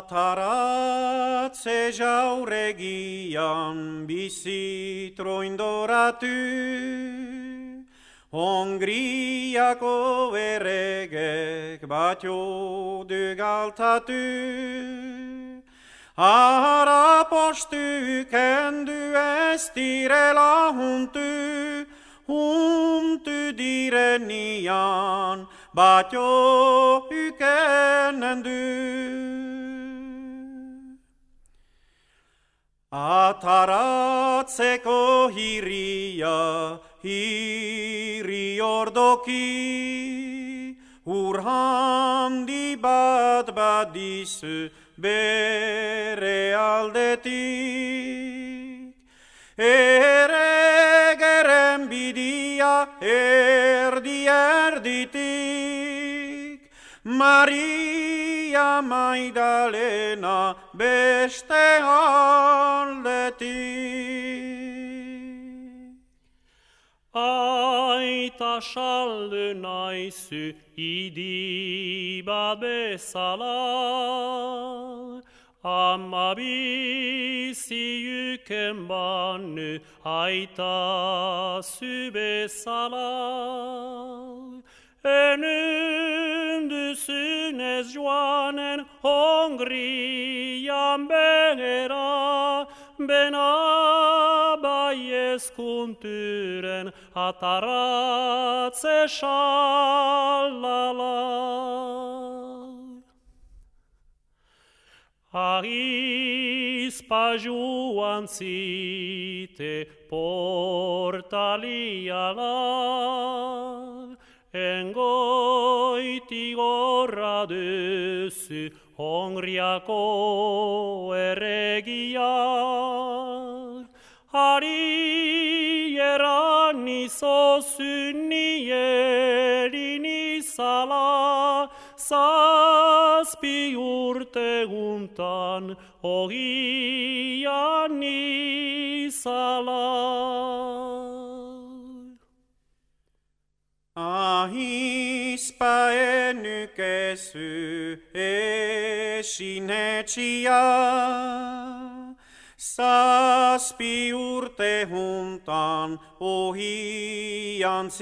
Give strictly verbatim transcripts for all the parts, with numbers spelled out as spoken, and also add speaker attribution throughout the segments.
Speaker 1: Ataratze jauregian bizitroindoratu, Hongriako erregek batio dugaltatu, Arapostu kendu ez direla huntu, huntu direnian batio ukenendu. Ataratzeko hiria, hiri ordoki, urhandi bat badizu bere aldetik. Erregeren bidia erdi erditik, Maria Maidalena beste aldetik.
Speaker 2: Aita saldu naizu idi bat bezala, Ama bizi yüken banu aita zu bezala. Önümdüsünez joanen Hongrian behera, ben abayez kunturen ataratze şallala. Ahispa joan zite portaliala, Engoiti gorra duzu Hongriako erregia. Hari eran izozu nierin izala, Zazpi urte guntan ogian izala.
Speaker 1: Ahispa enykezu esinetxia, Zazpi urte juntan ohian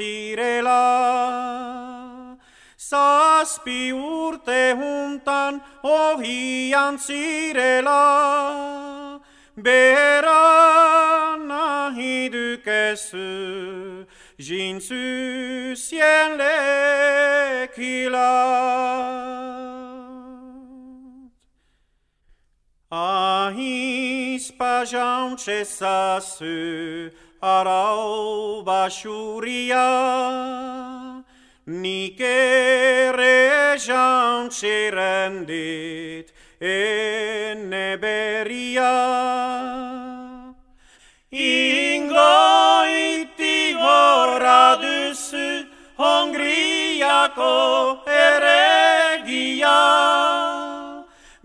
Speaker 1: zirela. Zazpi urte juntan ohian zirela, Beran nahi dukezu, Jintzu zien lekilat. Ahispa jauntxe zazu arau basuria, Nik ere jauntxe rendit ene beria. Ingoiti gorra duzu Hongriako erregia,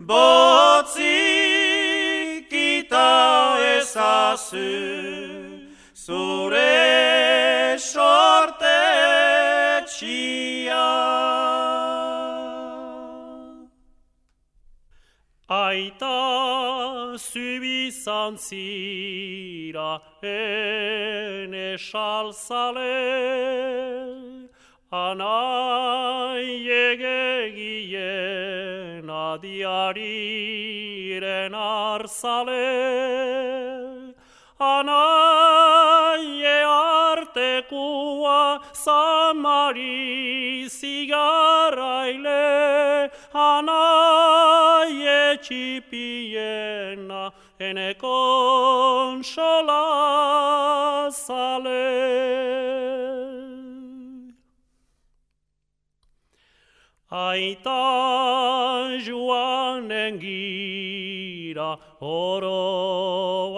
Speaker 1: Botzik ita ezazu zure sortetxia. Aita zubizan zira ene salzale, Anai egegien adiariren arzale, Anai artekua zamari zigaraile, Anai etxipiena ene konsola zale. Aita joanen gira oro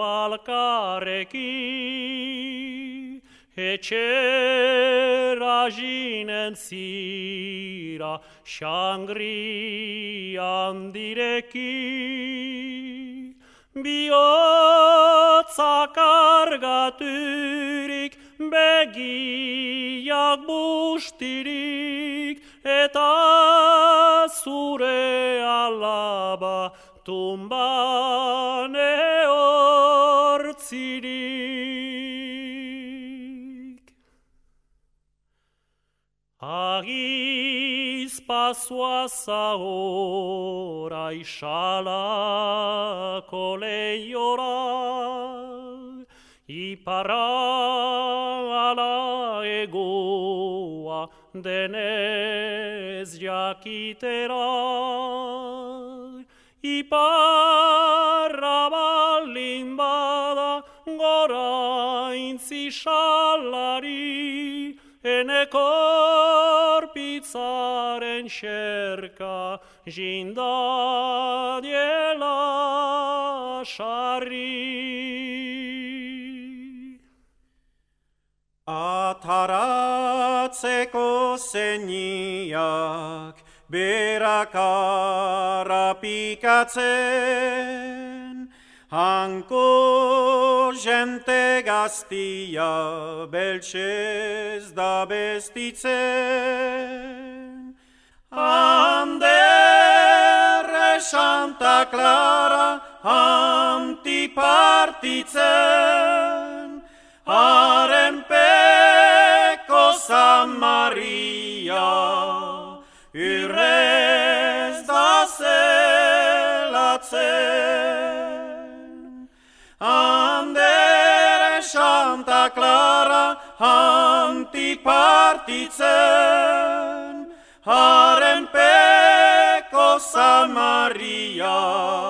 Speaker 1: alkarreki, Etxera jinen zira xangrian direki, Bihotza kargaturik, begiak bustirik, eta zure alaba tumban ehortzirik. Agizpazua zahora isalako leiora, iparra ala egoa denez jakitera, iparra baldin bada gora intzisalari, enekorpitzaren xerka jindadiela sarri.
Speaker 3: Ataratzeko zeniak berakara pikatzen, hanko jente gaztia beltsez da bestitzen. Andere Santa Clara antipartitzen, haren peko San Maria urrez da zelatzen. Andere Santa Clara antipartitzen, haren peko San Maria